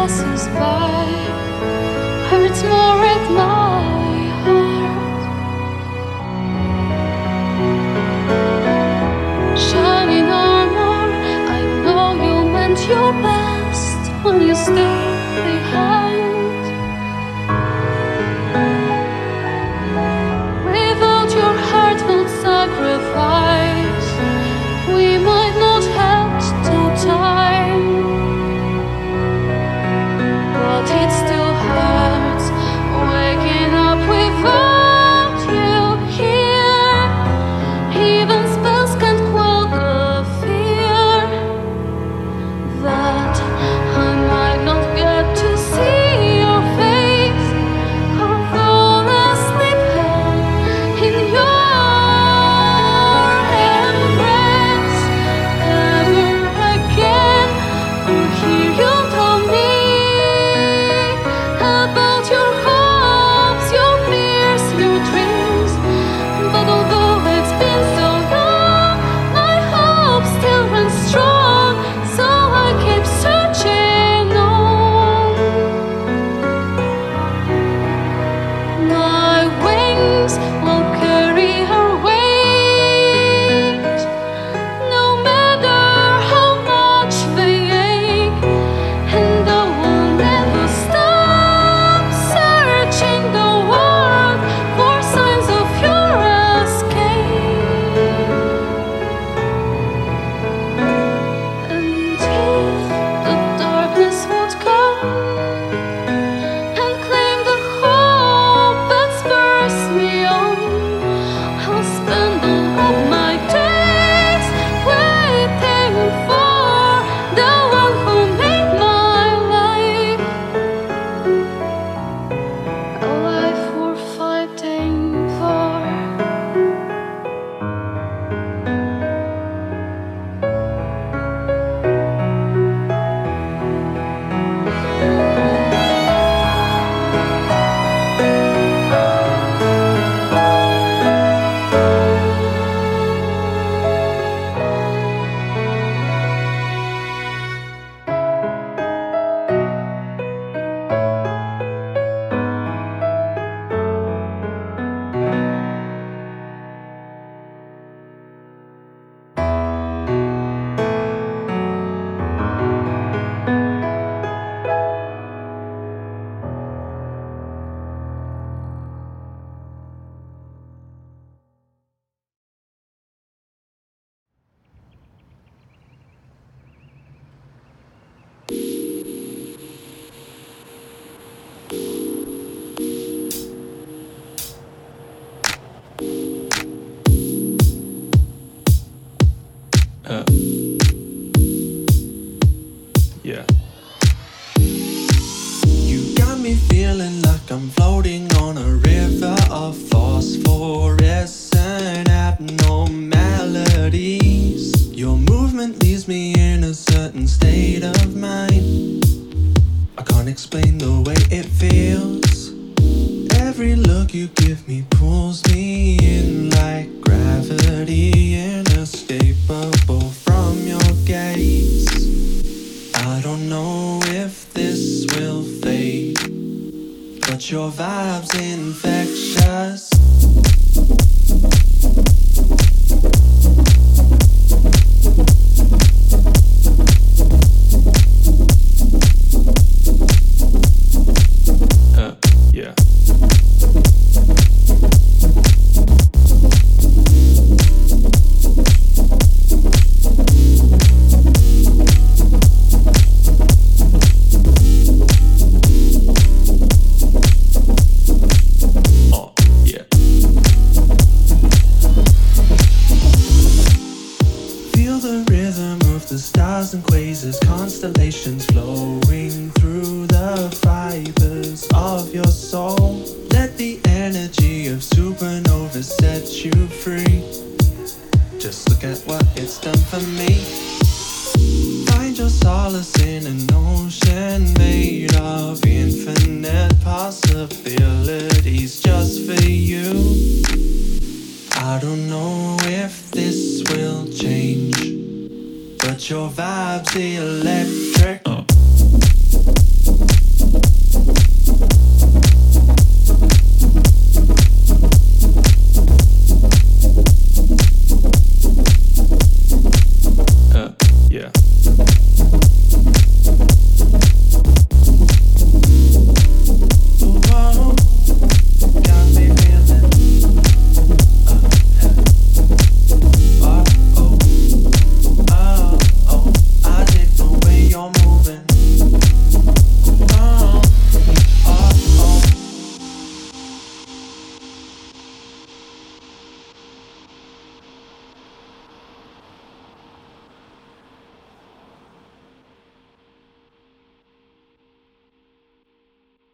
passes by hurts more at my heart. Shining armor, I know you meant your best when you stayed behind. Without your heartfelt sacrifice, we might not have to time. But it still hurts waking up without you here. Even spells can't quell the fear that I might not get to see your face or fall asleep held in your embrace ever again, or hear you tell me about your hopes, your fears, your dreams. But although it's been so long, my hope still runs strong, so I keep searching on. My wings will carry her weight, no matter how much they ache, and I will never stop searching the world for signs of your escape. And if the darkness would come and claim the hope that spurs me on, I'll spend all of my days waiting for the one who made my life a life worth fighting for. Yeah. You got me feeling like I'm floating on a river of phosphorescent abnormalities. Your movement leaves me in a certain state of mind. I can't explain the way it feels. Every look you give me pulls me in like gravity, inescapable from your gaze. I don't know if this will fade, but your vibe's infectious. Yeah. And quasars, constellations flowing through the fibers of your soul. Let the energy of supernovas set you free. Just look at what it's done for me. Find your solace in an ocean made of infinite possibilities just for you. I don't know if this will change, but your vibe's electric. Yeah.